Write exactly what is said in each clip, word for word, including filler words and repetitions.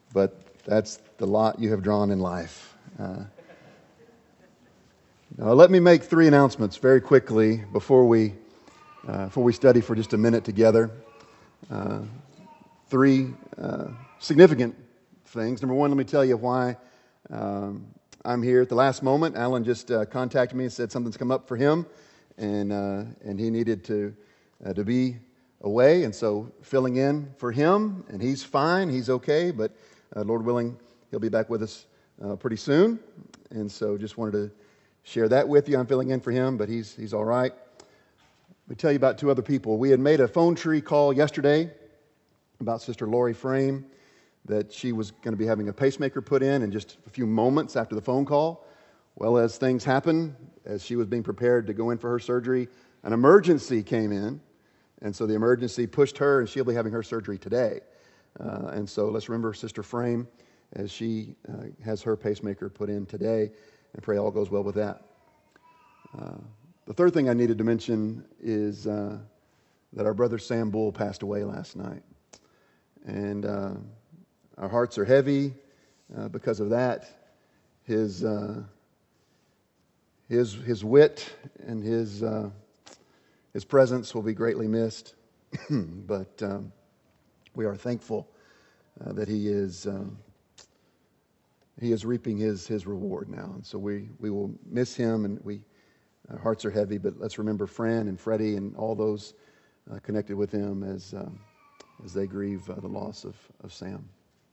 but that's the lot you have drawn in life. Uh, now let me make three announcements very quickly before we uh, before we study for just a minute together. Uh, three uh, significant things. Number one, let me tell you why um, I'm here at the last moment. Alan just uh, contacted me and said something's come up for him, and uh, and he needed to uh, to be away, and so filling in for him, and he's fine, he's okay, but uh, Lord willing, he'll be back with us uh, pretty soon, and so just wanted to share that with you. I'm filling in for him, but he's he's all right. Let me tell you about two other people. We had made a phone tree call yesterday about Sister Lori Frame, that she was going to be having a pacemaker put in in just a few moments after the phone call. Well, as things happened, as she was being prepared to go in for her surgery, an emergency came in, and so the emergency pushed her, and she'll be having her surgery today. Uh, and so let's remember Sister Frame as she uh, has her pacemaker put in today, and pray all goes well with that. Uh, the third thing I needed to mention is uh, that our brother Sam Bull passed away last night. And uh, our hearts are heavy uh, because of that. His uh, his his wit and his uh, his presence will be greatly missed, but um, we are thankful uh, that he is um, he is reaping his his reward now, and so we we will miss him, and we our hearts are heavy. But let's remember Fran and Freddie and all those uh, connected with him as. Um, as they grieve uh, the loss of, of Sam.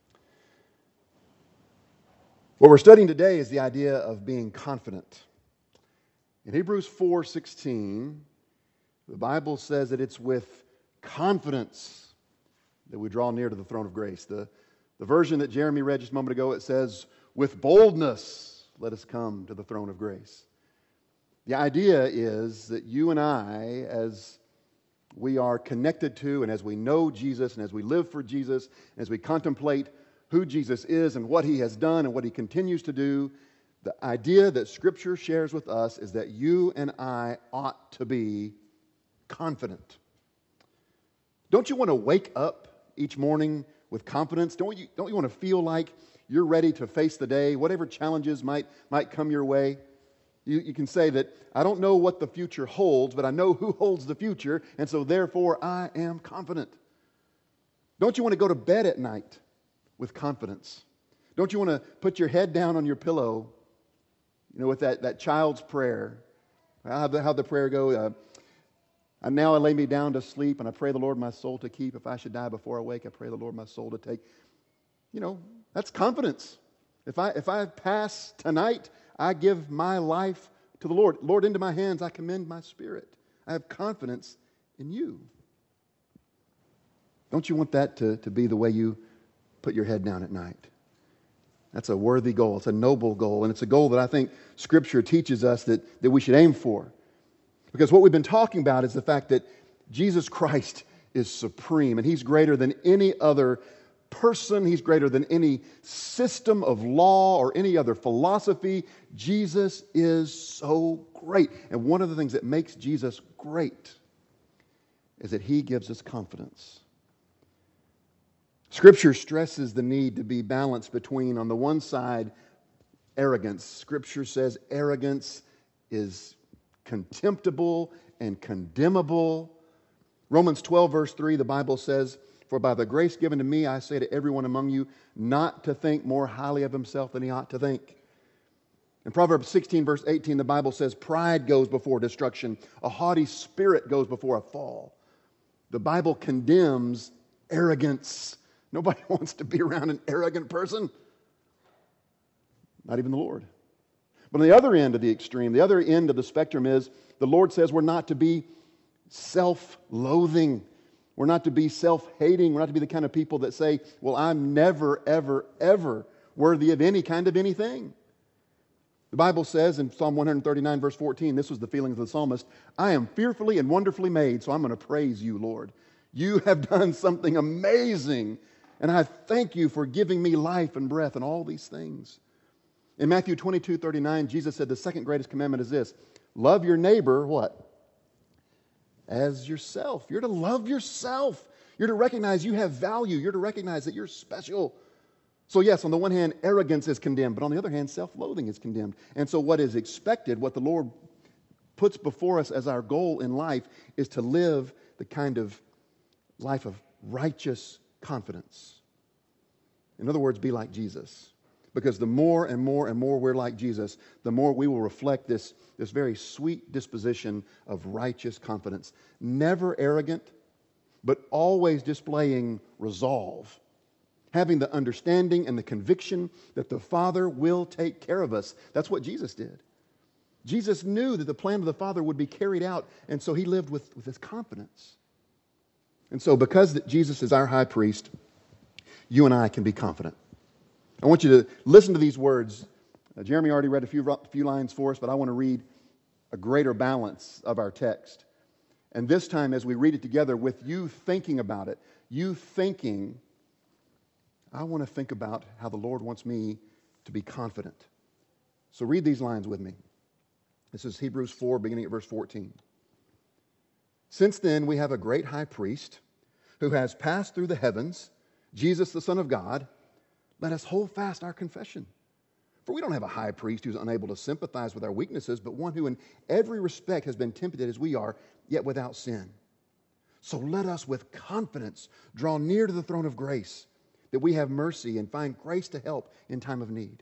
What we're studying today is the idea of being confident. In Hebrews four sixteen, the Bible says that it's with confidence that we draw near to the throne of grace. The, the version that Jeremy read just a moment ago, it says, with boldness let us come to the throne of grace. The idea is that you and I, as we are connected to, and as we know Jesus, and as we live for Jesus, and as we contemplate who Jesus is and what He has done and what He continues to do, the idea that Scripture shares with us is that you and I ought to be confident. Don't you want to wake up each morning with confidence? Don't you, don't you want to feel like you're ready to face the day, whatever challenges might, might come your way? You, you can say that, I don't know what the future holds, but I know who holds the future, and so therefore I am confident. Don't you want to go to bed at night with confidence? Don't you want to put your head down on your pillow, you know, with that, that child's prayer? How'd the, how'd the prayer go? Uh, and now I lay me down to sleep, and I pray the Lord my soul to keep. If I should die before I wake, I pray the Lord my soul to take. You know, that's confidence. If I if I pass tonight, I give my life to the Lord. Lord, into my hands I commend my spirit. I have confidence in you. Don't you want that to, to be the way you put your head down at night? That's a worthy goal. It's a noble goal. And it's a goal that I think Scripture teaches us that, that we should aim for. Because what we've been talking about is the fact that Jesus Christ is supreme. And He's greater than any other person. He's greater than any system of law or any other philosophy. Jesus is so great. And one of the things that makes Jesus great is that He gives us confidence. Scripture stresses the need to be balanced between, on the one side, arrogance. Scripture says arrogance is contemptible and condemnable. Romans twelve, verse three, the Bible says, for by the grace given to me, I say to everyone among you, not to think more highly of himself than he ought to think. In Proverbs sixteen, verse eighteen, the Bible says, pride goes before destruction. A haughty spirit goes before a fall. The Bible condemns arrogance. Nobody wants to be around an arrogant person. Not even the Lord. But on the other end of the extreme, the other end of the spectrum is, the Lord says we're not to be self-loathing. We're not to be self-hating. We're not to be the kind of people that say, well, I'm never, ever, ever worthy of any kind of anything. The Bible says in Psalm one thirty-nine, verse fourteen, this was the feelings of the psalmist, I am fearfully and wonderfully made, so I'm going to praise you, Lord. You have done something amazing, and I thank you for giving me life and breath and all these things. In Matthew twenty-two, thirty-nine, Jesus said the second greatest commandment is this, love your neighbor, what? As yourself. You're to love yourself. You're to recognize you have value. You're to recognize that you're special. So yes, on the one hand, arrogance is condemned, but on the other hand, self-loathing is condemned. And so what is expected, what the Lord puts before us as our goal in life, is to live the kind of life of righteous confidence. In other words, be like Jesus. Because the more and more and more we're like Jesus, the more we will reflect this, this very sweet disposition of righteous confidence. Never arrogant, but always displaying resolve. Having the understanding and the conviction that the Father will take care of us. That's what Jesus did. Jesus knew that the plan of the Father would be carried out, and so he lived with, with this confidence. And so because that Jesus is our high priest, you and I can be confident. I want you to listen to these words. Uh, Jeremy already read a few, a few lines for us, but I want to read a greater balance of our text. And this time, as we read it together, with you thinking about it, you thinking, I want to think about how the Lord wants me to be confident. So read these lines with me. This is Hebrews four, beginning at verse fourteen. Since then, we have a great high priest who has passed through the heavens, Jesus, the Son of God. Let us hold fast our confession. For we don't have a high priest who's unable to sympathize with our weaknesses, but one who in every respect has been tempted as we are, yet without sin. So let us with confidence draw near to the throne of grace, that we have mercy and find grace to help in time of need.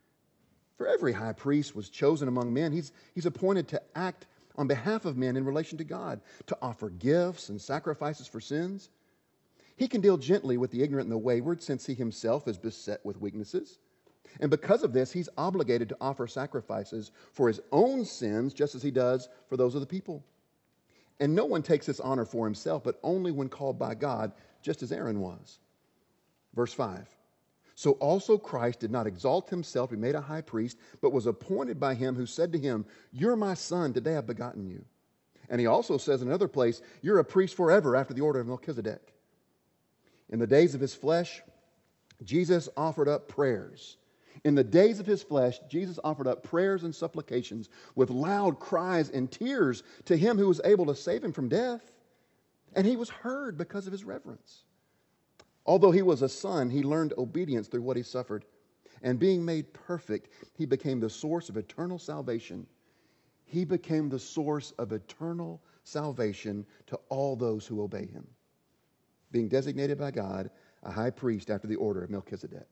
For every high priest was chosen among men. He's, he's appointed to act on behalf of men in relation to God, to offer gifts and sacrifices for sins. He can deal gently with the ignorant and the wayward, since he himself is beset with weaknesses. And because of this, he's obligated to offer sacrifices for his own sins, just as he does for those of the people. And no one takes this honor for himself, but only when called by God, just as Aaron was. Verse five. So also Christ did not exalt himself, he made a high priest, but was appointed by him who said to him, "You're my son, today I've begotten you." And he also says in another place, "You're a priest forever after the order of Melchizedek." In the days of his flesh, Jesus offered up prayers. In the days of his flesh, Jesus offered up prayers and supplications with loud cries and tears to him who was able to save him from death. And he was heard because of his reverence. Although he was a son, he learned obedience through what he suffered. And being made perfect, he became the source of eternal salvation. He became the source of eternal salvation to all those who obey him, being designated by God a high priest after the order of Melchizedek.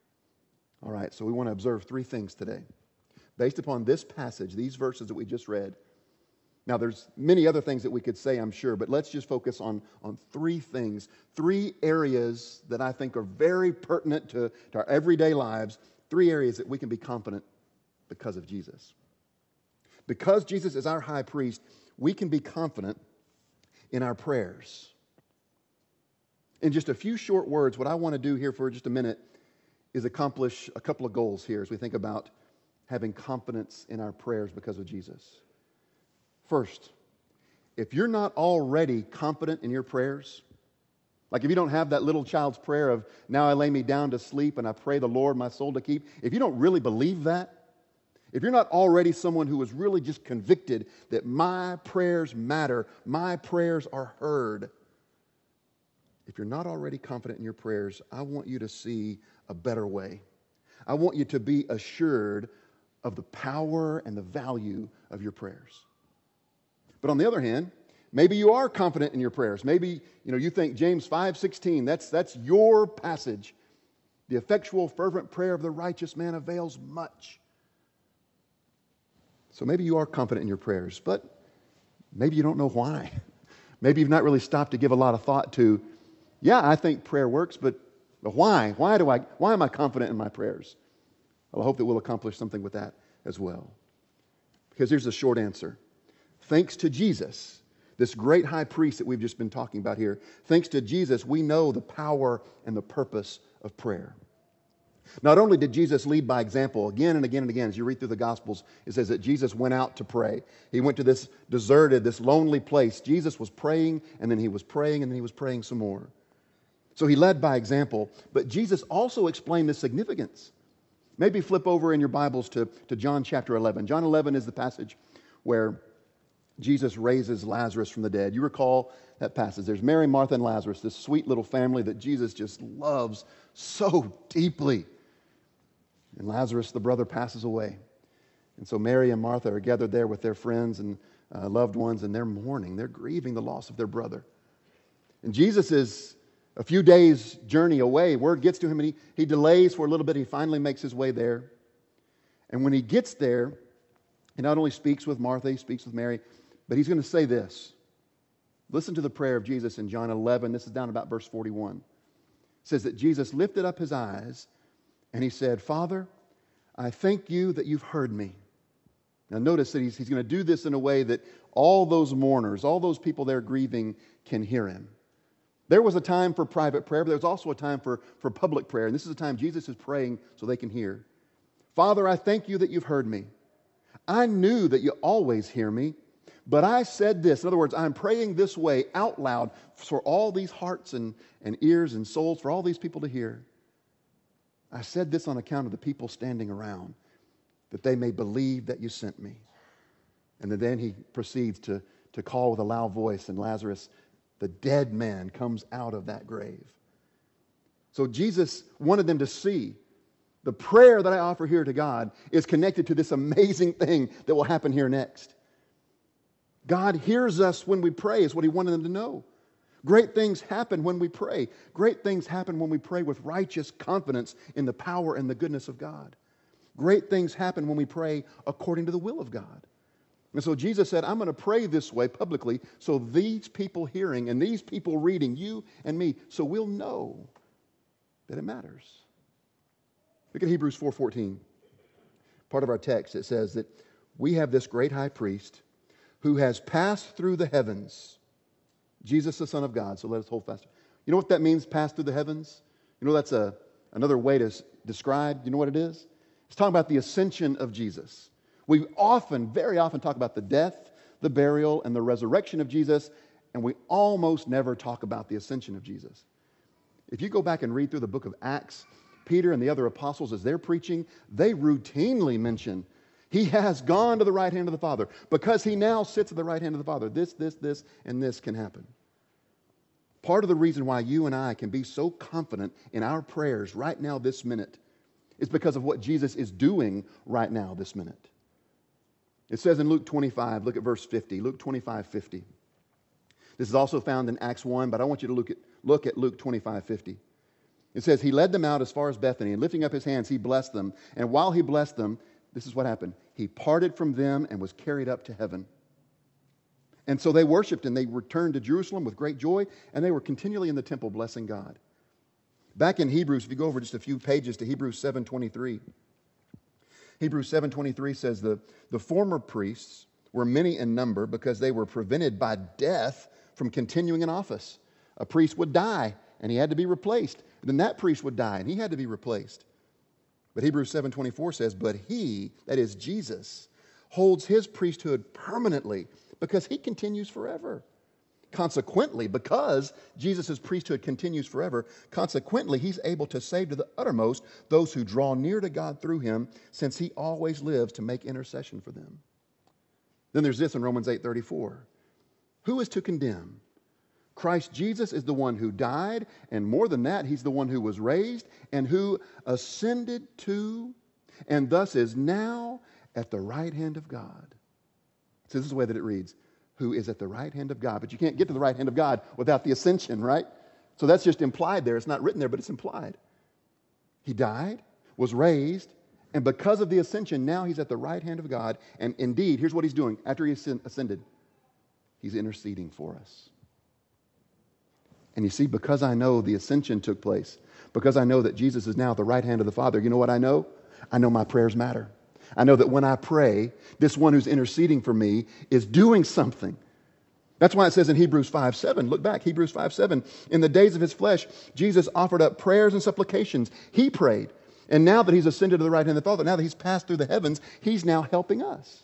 All right, so we want to observe three things today. Based upon this passage, these verses that we just read. Now, there's many other things that we could say, I'm sure, but let's just focus on, on three things, three areas that I think are very pertinent to, to our everyday lives, three areas that we can be confident because of Jesus. Because Jesus is our high priest, we can be confident in our prayers. In just a few short words, what I want to do here for just a minute is accomplish a couple of goals here as we think about having confidence in our prayers because of Jesus. First, if you're not already confident in your prayers, like if you don't have that little child's prayer of, "Now I lay me down to sleep and I pray the Lord my soul to keep," if you don't really believe that, if you're not already someone who is really just convicted that my prayers matter, my prayers are heard, if you're not already confident in your prayers, I want you to see a better way. I want you to be assured of the power and the value of your prayers. But on the other hand, maybe you are confident in your prayers. Maybe, you know, you think James five sixteen, that's, that's your passage. The effectual, fervent prayer of the righteous man avails much. So maybe you are confident in your prayers, but maybe you don't know why. Maybe you've not really stopped to give a lot of thought to, yeah, I think prayer works, but, but why? Why do I? Why am I confident in my prayers? Well, I hope that we'll accomplish something with that as well. Because here's the short answer. Thanks to Jesus, this great high priest that we've just been talking about here, thanks to Jesus, we know the power and the purpose of prayer. Not only did Jesus lead by example again and again and again, as you read through the Gospels, it says that Jesus went out to pray. He went to this deserted, this lonely place. Jesus was praying, and then he was praying, and then he was praying some more. So he led by example, but Jesus also explained the significance. Maybe flip over in your Bibles to, to John chapter eleven. John eleven is the passage where Jesus raises Lazarus from the dead. You recall that passes. There's Mary, Martha, and Lazarus, this sweet little family that Jesus just loves so deeply. And Lazarus, the brother, passes away. And so Mary and Martha are gathered there with their friends and uh, loved ones, and they're mourning. They're grieving the loss of their brother. And Jesus is a few days' journey away. Word gets to him, and he, he delays for a little bit. He finally makes his way there. And when he gets there, he not only speaks with Martha, he speaks with Mary, but he's going to say this. Listen to the prayer of Jesus in John eleven. This is down about verse forty-one. It says that Jesus lifted up his eyes, and he said, Father, I thank you that you've heard me. Now notice that he's, he's going to do this in a way that all those mourners, all those people there grieving can hear him. There was a time for private prayer, but there was also a time for, for public prayer. And this is a time Jesus is praying so they can hear. Father, I thank you that you've heard me. I knew that you always hear me, but I said this. In other words, I'm praying this way out loud for all these hearts and, and ears and souls, for all these people to hear. I said this on account of the people standing around, that they may believe that you sent me. And then he proceeds to, to call with a loud voice, and Lazarus, the dead man, comes out of that grave. So Jesus wanted them to see the prayer that I offer here to God is connected to this amazing thing that will happen here next. God hears us when we pray is what he wanted them to know. Great things happen when we pray. Great things happen when we pray with righteous confidence in the power and the goodness of God. Great things happen when we pray according to the will of God. And so Jesus said, I'm going to pray this way publicly so these people hearing and these people reading, you and me, so we'll know that it matters. Look at Hebrews four fourteen. Part of our text, it says that we have this great high priest who has passed through the heavens. Jesus, the Son of God. So let us hold fast. You know what that means, pass through the heavens? You know that's a, another way to describe, you know what it is? It's talking about the ascension of Jesus. We often, very often talk about the death, the burial, and the resurrection of Jesus, and we almost never talk about the ascension of Jesus. If you go back and read through the book of Acts, Peter and the other apostles, as they're preaching, they routinely mention, he has gone to the right hand of the Father. Because he now sits at the right hand of the Father, this, this, this, and this can happen. Part of the reason why you and I can be so confident in our prayers right now, this minute, is because of what Jesus is doing right now, this minute. It says in Luke twenty-five, look at verse fifty, Luke twenty-five fifty. This is also found in Acts one, but I want you to look at, look at Luke twenty-five fifty. It says, he led them out as far as Bethany, and lifting up his hands, he blessed them. And while he blessed them, this is what happened. He parted from them and was carried up to heaven. And so they worshiped, and they returned to Jerusalem with great joy, and they were continually in the temple blessing God. Back in Hebrews, if you go over just a few pages to Hebrews seven twenty-three, Hebrews seven twenty-three says, the, the former priests were many in number because they were prevented by death from continuing in office. A priest would die, and he had to be replaced. And then that priest would die, and he had to be replaced. But Hebrews seven twenty-four says, but he, that is Jesus, holds his priesthood permanently because he continues forever. Consequently, because Jesus' priesthood continues forever, consequently, he's able to save to the uttermost those who draw near to God through him, since he always lives to make intercession for them. Then there's this in Romans eight thirty-four. Who is to condemn? Christ Jesus is the one who died, and more than that, he's the one who was raised and who ascended to, and thus is now at the right hand of God. So this is the way that it reads. Who is at the right hand of God. But you can't get to the right hand of God without the ascension, right? So that's just implied there. It's not written there, but it's implied. He died, was raised, and because of the ascension, now he's at the right hand of God. And indeed, here's what he's doing. After he ascended, he's interceding for us. And you see, because I know the ascension took place, because I know that Jesus is now at the right hand of the Father, you know what I know? I know my prayers matter. I know that when I pray, this one who's interceding for me is doing something. That's why it says in Hebrews five seven, look back, Hebrews five seven, in the days of his flesh, Jesus offered up prayers and supplications. He prayed. And now that he's ascended to the right hand of the Father, now that he's passed through the heavens, he's now helping us.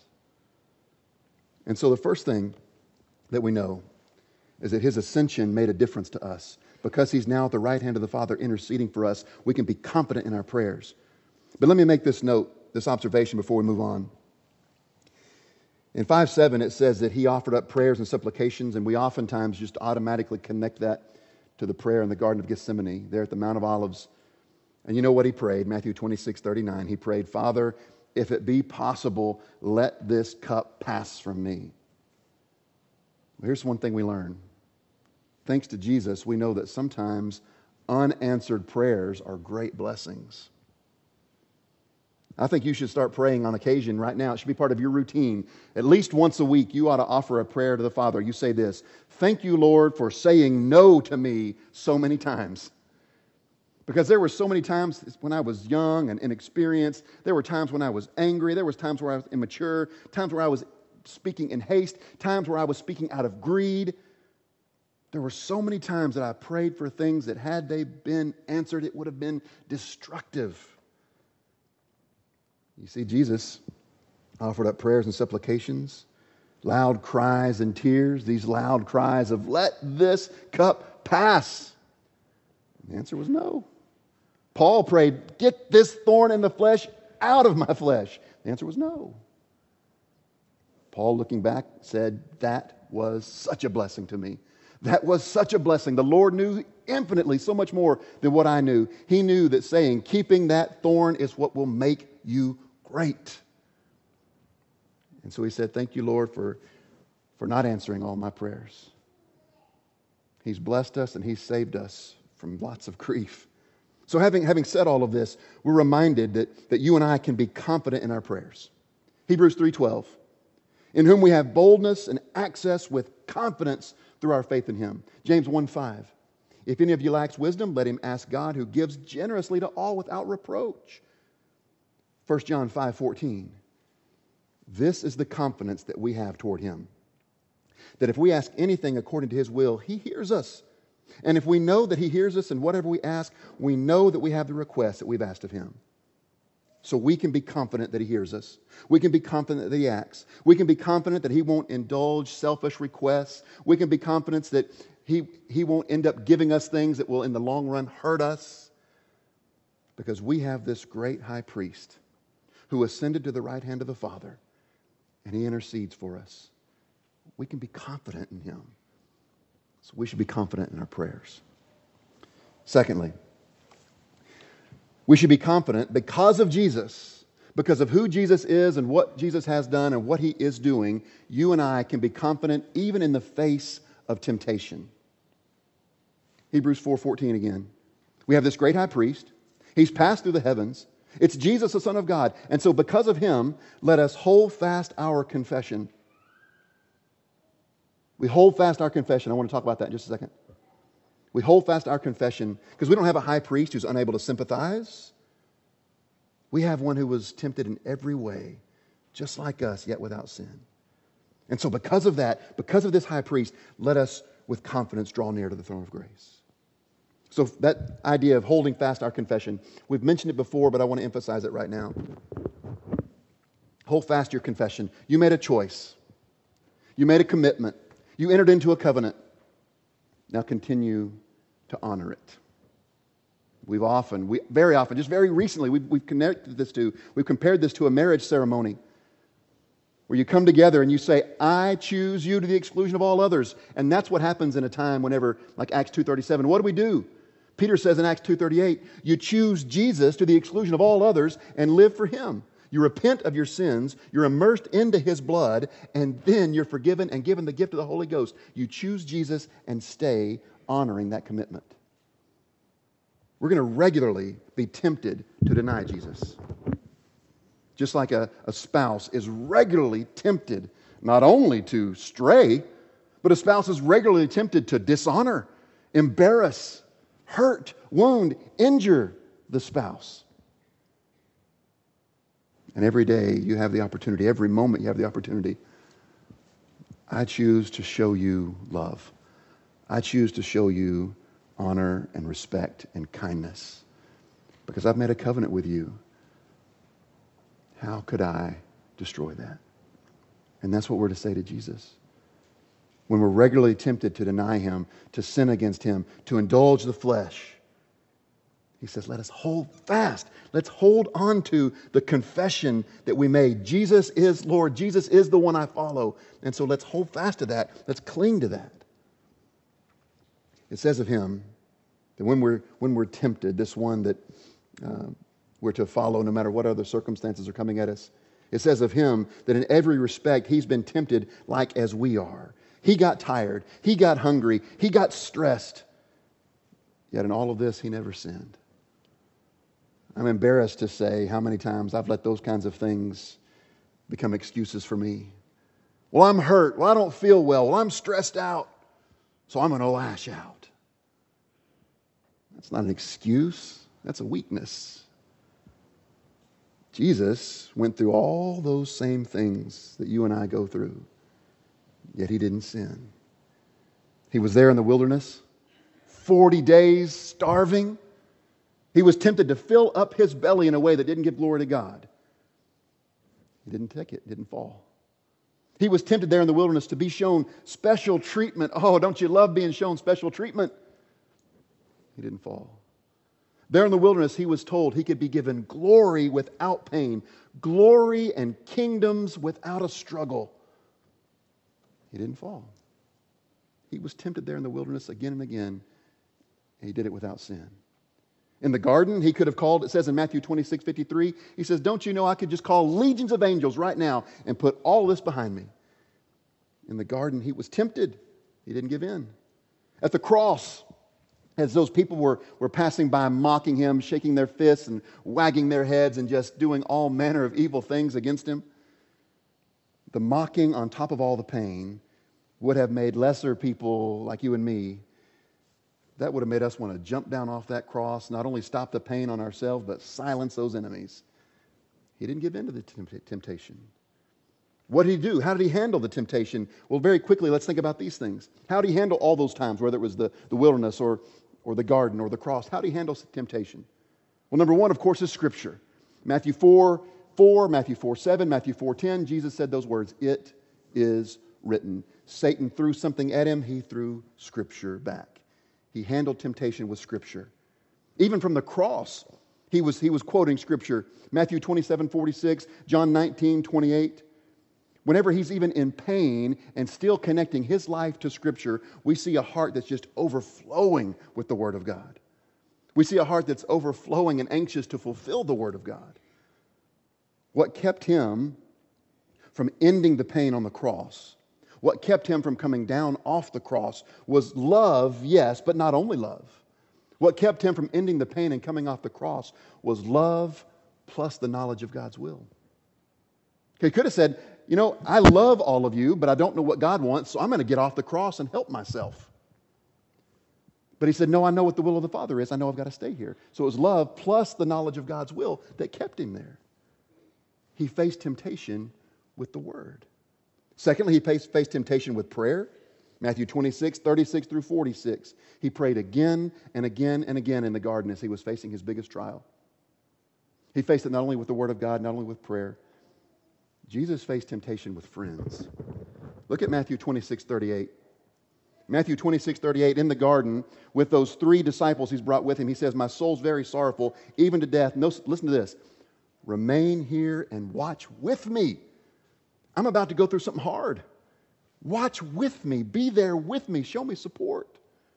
And so the first thing that we know is that his ascension made a difference to us. Because he's now at the right hand of the Father interceding for us, we can be confident in our prayers. But let me make this note, this observation before we move on. In five seven, it says that he offered up prayers and supplications, and we oftentimes just automatically connect that to the prayer in the Garden of Gethsemane, there at the Mount of Olives. And you know what he prayed? Matthew twenty-six thirty-nine. He prayed, Father, if it be possible, let this cup pass from me. Well, here's one thing we learn. Thanks to Jesus, we know that sometimes unanswered prayers are great blessings. I think you should start praying on occasion right now. It should be part of your routine. At least once a week, you ought to offer a prayer to the Father. You say this, thank you, Lord, for saying no to me so many times. Because there were so many times when I was young and inexperienced. There were times when I was angry. There was times where I was immature. Times where I was speaking in haste. Times where I was speaking out of greed. There were so many times that I prayed for things that had they been answered, it would have been destructive. You see, Jesus offered up prayers and supplications, loud cries and tears, these loud cries of, let this cup pass. The answer was no. Paul prayed, get this thorn in the flesh out of my flesh. The answer was no. Paul, looking back, said, that was such a blessing to me. That was such a blessing. The Lord knew infinitely so much more than what I knew. He knew that saying, keeping that thorn is what will make you great. And so he said, thank you, Lord, for, for not answering all my prayers. He's blessed us and he's saved us from lots of grief. So having, having said all of this, we're reminded that, that you and I can be confident in our prayers. Hebrews three twelve, in whom we have boldness and access with confidence through our faith in him. James one five, if any of you lacks wisdom, let him ask God, who gives generously to all without reproach. First John five fourteen, this is the confidence that we have toward him, that if we ask anything according to his will, he hears us. And if we know that he hears us in whatever we ask, we know that we have the request that we've asked of him. So we can be confident that he hears us. We can be confident that he acts. We can be confident that he won't indulge selfish requests. We can be confident that he, he won't end up giving us things that will in the long run hurt us. Because we have this great high priest who ascended to the right hand of the Father, and he intercedes for us. We can be confident in him. So we should be confident in our prayers. Secondly, we should be confident because of Jesus, because of who Jesus is and what Jesus has done and what he is doing, you and I can be confident even in the face of temptation. Hebrews four fourteen again. We have this great high priest. He's passed through the heavens. It's Jesus, the Son of God. And so because of him, let us hold fast our confession. We hold fast our confession. I want to talk about that in just a second. We hold fast our confession because we don't have a high priest who's unable to sympathize. We have one who was tempted in every way, just like us, yet without sin. And so because of that, because of this high priest, let us with confidence draw near to the throne of grace. So that idea of holding fast our confession, we've mentioned it before, but I want to emphasize it right now. Hold fast your confession. You made a choice. You made a commitment. You entered into a covenant. Now continue to honor it. We've often, we, very often, just very recently, we've, we've connected this to, we've compared this to a marriage ceremony where you come together and you say, I choose you to the exclusion of all others. And that's what happens in a time whenever, like Acts two thirty-seven, what do we do? Peter says in Acts two thirty-eight, you choose Jesus to the exclusion of all others and live for him. You repent of your sins, you're immersed into his blood, and then you're forgiven and given the gift of the Holy Ghost. You choose Jesus and stay honoring that commitment. We're going to regularly be tempted to deny Jesus. Just like a, a spouse is regularly tempted not only to stray, but a spouse is regularly tempted to dishonor, embarrass, hurt, wound, injure the spouse. And every day you have the opportunity, every moment you have the opportunity. I choose to show you love. I choose to show you honor and respect and kindness because I've made a covenant with you. How could I destroy that? And that's what we're to say to Jesus. When we're regularly tempted to deny him, to sin against him, to indulge the flesh, He says, let us hold fast. Let's hold on to the confession that we made. Jesus is Lord. Jesus is the one I follow. And so let's hold fast to that. Let's cling to that. It says of him that when we're, when we're tempted, this one that uh, we're to follow no matter what other circumstances are coming at us, it says of him that in every respect he's been tempted like as we are. He got tired. He got hungry. He got stressed. Yet in all of this, he never sinned. I'm embarrassed to say how many times I've let those kinds of things become excuses for me. Well, I'm hurt. Well, I don't feel well. Well, I'm stressed out. So I'm going to lash out. That's not an excuse. That's a weakness. Jesus went through all those same things that you and I go through, yet he didn't sin. He was there in the wilderness, forty days starving. He was tempted to fill up his belly in a way that didn't give glory to God. He didn't take it, didn't fall. He was tempted there in the wilderness to be shown special treatment. Oh, don't you love being shown special treatment? He didn't fall. There in the wilderness, he was told he could be given glory without pain, glory and kingdoms without a struggle. He didn't fall. He was tempted there in the wilderness again and again, and he did it without sin. In the garden, he could have called, it says in Matthew twenty-six fifty-three, he says, don't you know I could just call legions of angels right now and put all this behind me? In the garden, he was tempted. He didn't give in. At the cross, as those people were, were passing by, mocking him, shaking their fists and wagging their heads and just doing all manner of evil things against him, the mocking on top of all the pain would have made lesser people like you and me, that would have made us want to jump down off that cross, not only stop the pain on ourselves, but silence those enemies. He didn't give in to the temptation. What did he do? How did he handle the temptation? Well, very quickly, let's think about these things. How did he handle all those times, whether it was the, the wilderness or, or the garden or the cross? How did he handle temptation? Well, number one, of course, is Scripture. Matthew four four, Matthew four seven, Matthew four ten, Jesus said those words, "It is written." Satan threw something at him, he threw Scripture back. He handled temptation with Scripture. Even from the cross, he was, he was quoting Scripture. Matthew twenty-seven forty-six, John nineteen twenty-eight. Whenever he's even in pain and still connecting his life to Scripture, we see a heart that's just overflowing with the Word of God. We see a heart that's overflowing and anxious to fulfill the Word of God. What kept him from ending the pain on the cross, what kept him from coming down off the cross was love, yes, but not only love. What kept him from ending the pain and coming off the cross was love plus the knowledge of God's will. He could have said, you know, I love all of you, but I don't know what God wants, so I'm going to get off the cross and help myself. But he said, no, I know what the will of the Father is. I know I've got to stay here. So it was love plus the knowledge of God's will that kept him there. He faced temptation with the Word. Secondly, he faced, faced temptation with prayer. Matthew twenty-six, thirty-six through forty-six. He prayed again and again and again in the garden as he was facing his biggest trial. He faced it not only with the Word of God, not only with prayer. Jesus faced temptation with friends. Look at Matthew twenty-six, thirty-eight. Matthew twenty-six, thirty-eight, in the garden with those three disciples he's brought with him, he says, my soul's very sorrowful, even to death. No, listen to this. Remain here and watch with me. I'm about to go through something hard. Watch with me. Be there with me. Show me support.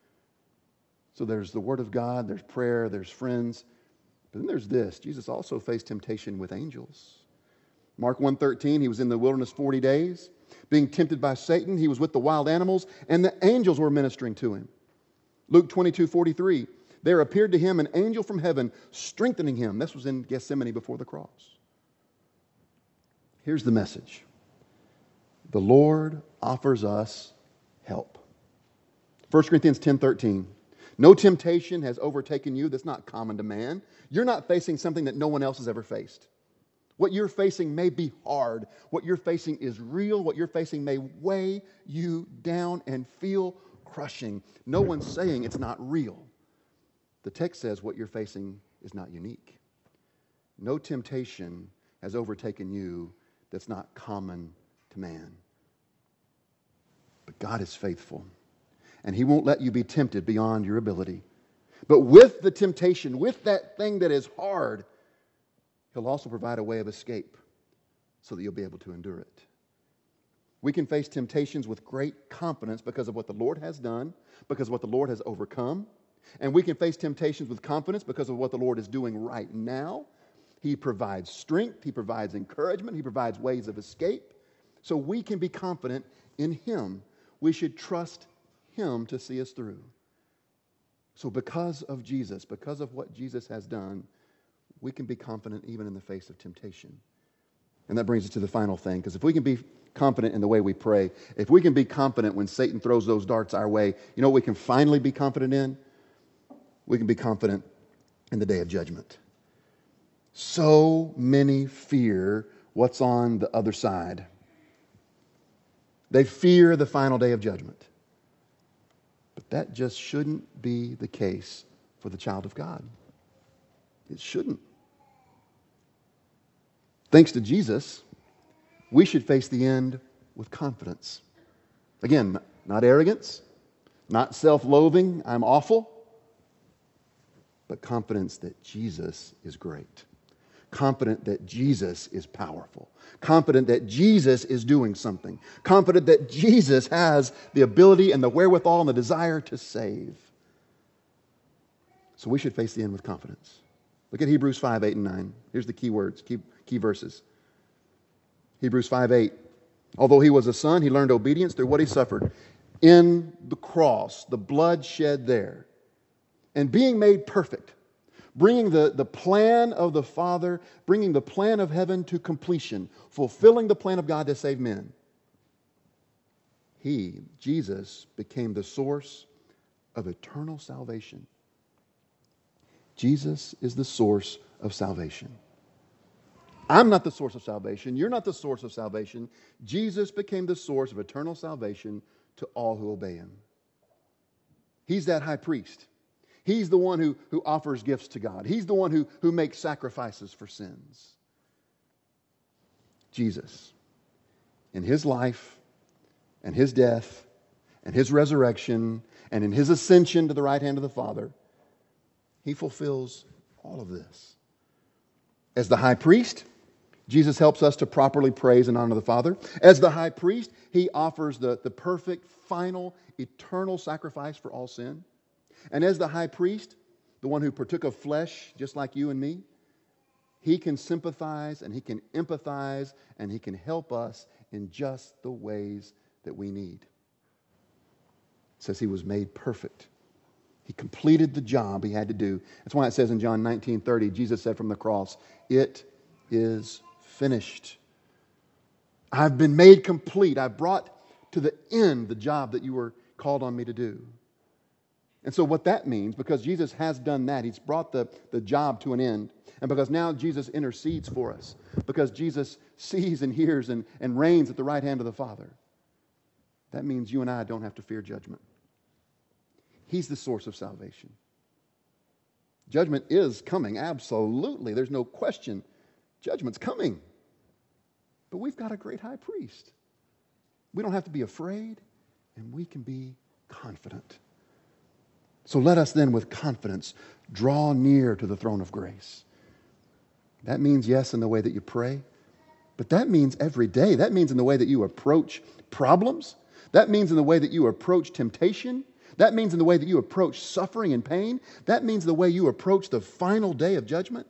So there's the Word of God, there's prayer, there's friends. But then there's this. Jesus also faced temptation with angels. Mark one thirteen, he was in the wilderness forty days. Being tempted by Satan, he was with the wild animals, and the angels were ministering to him. Luke twenty-two forty-three, there appeared to him an angel from heaven, strengthening him. This was in Gethsemane before the cross. Here's the message. The Lord offers us help. First Corinthians ten thirteen. No temptation has overtaken you that's not common to man. You're not facing something that no one else has ever faced. What you're facing may be hard. What you're facing is real. What you're facing may weigh you down and feel crushing. No one's saying it's not real. The text says what you're facing is not unique. No temptation has overtaken you that's not common to man. But God is faithful, and He won't let you be tempted beyond your ability. But with the temptation, with that thing that is hard, He'll also provide a way of escape so that you'll be able to endure it. We can face temptations with great confidence because of what the Lord has done, because of what the Lord has overcome. And we can face temptations with confidence because of what the Lord is doing right now. He provides strength. He provides encouragement. He provides ways of escape. So we can be confident in Him. We should trust Him to see us through. So because of Jesus, because of what Jesus has done, we can be confident even in the face of temptation. And that brings us to the final thing, because if we can be confident in the way we pray, if we can be confident when Satan throws those darts our way, you know what we can finally be confident in? We can be confident in the day of judgment. So many fear what's on the other side. They fear the final day of judgment. But that just shouldn't be the case for the child of God. It shouldn't. Thanks to Jesus, we should face the end with confidence. Again, not arrogance, not self-loathing, I'm awful, but confidence that Jesus is great. Confident that Jesus is powerful. Confident that Jesus is doing something. Confident that Jesus has the ability and the wherewithal and the desire to save. So we should face the end with confidence. Look at Hebrews five, eight, and nine. Here's the key words, key, key verses. Hebrews five, eight. Although he was a son, he learned obedience through what he suffered. In the cross, the blood shed there. And being made perfect. Bringing the, the plan of the Father, bringing the plan of heaven to completion, fulfilling the plan of God to save men. He, Jesus, became the source of eternal salvation. Jesus is the source of salvation. I'm not the source of salvation. You're not the source of salvation. Jesus became the source of eternal salvation to all who obey Him. He's that high priest. He's the one who, who offers gifts to God. He's the one who, who makes sacrifices for sins. Jesus, in His life and His death and His resurrection and in His ascension to the right hand of the Father, He fulfills all of this. As the high priest, Jesus helps us to properly praise and honor the Father. As the high priest, He offers the, the perfect, final, eternal sacrifice for all sin. And as the high priest, the one who partook of flesh just like you and me, He can sympathize and He can empathize and He can help us in just the ways that we need. It says He was made perfect. He completed the job He had to do. That's why it says in John nineteen thirty, Jesus said from the cross, "It is finished. I've been made complete. I've brought to the end the job that you were called on me to do." And so what that means, because Jesus has done that, He's brought the, the job to an end. And because now Jesus intercedes for us, because Jesus sees and hears and, and reigns at the right hand of the Father, that means you and I don't have to fear judgment. He's the source of salvation. Judgment is coming, absolutely. There's no question. Judgment's coming. But we've got a great high priest. We don't have to be afraid, and we can be confident. So let us then with confidence draw near to the throne of grace. That means, yes, in the way that you pray, but that means every day. That means in the way that you approach problems. That means in the way that you approach temptation. That means in the way that you approach suffering and pain. That means the way you approach the final day of judgment.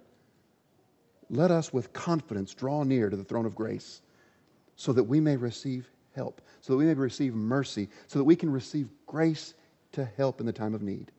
Let us with confidence draw near to the throne of grace so that we may receive help, so that we may receive mercy, so that we can receive grace to help in the time of need.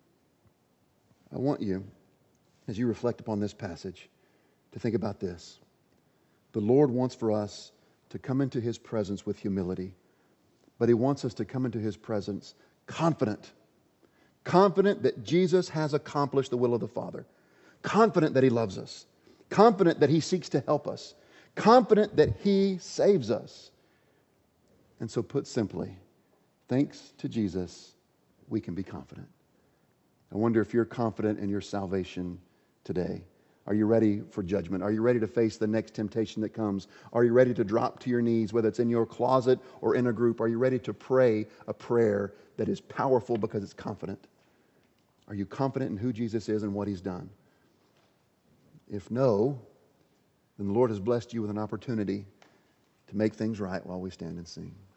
I want you, as you reflect upon this passage, to think about this. The Lord wants for us to come into His presence with humility, but He wants us to come into His presence confident. Confident that Jesus has accomplished the will of the Father. Confident that He loves us. Confident that He seeks to help us. Confident that He saves us. And so put simply, thanks to Jesus, we can be confident. I wonder if you're confident in your salvation today. Are you ready for judgment? Are you ready to face the next temptation that comes? Are you ready to drop to your knees, whether it's in your closet or in a group? Are you ready to pray a prayer that is powerful because it's confident? Are you confident in who Jesus is and what He's done? If no, then the Lord has blessed you with an opportunity to make things right while we stand and sing.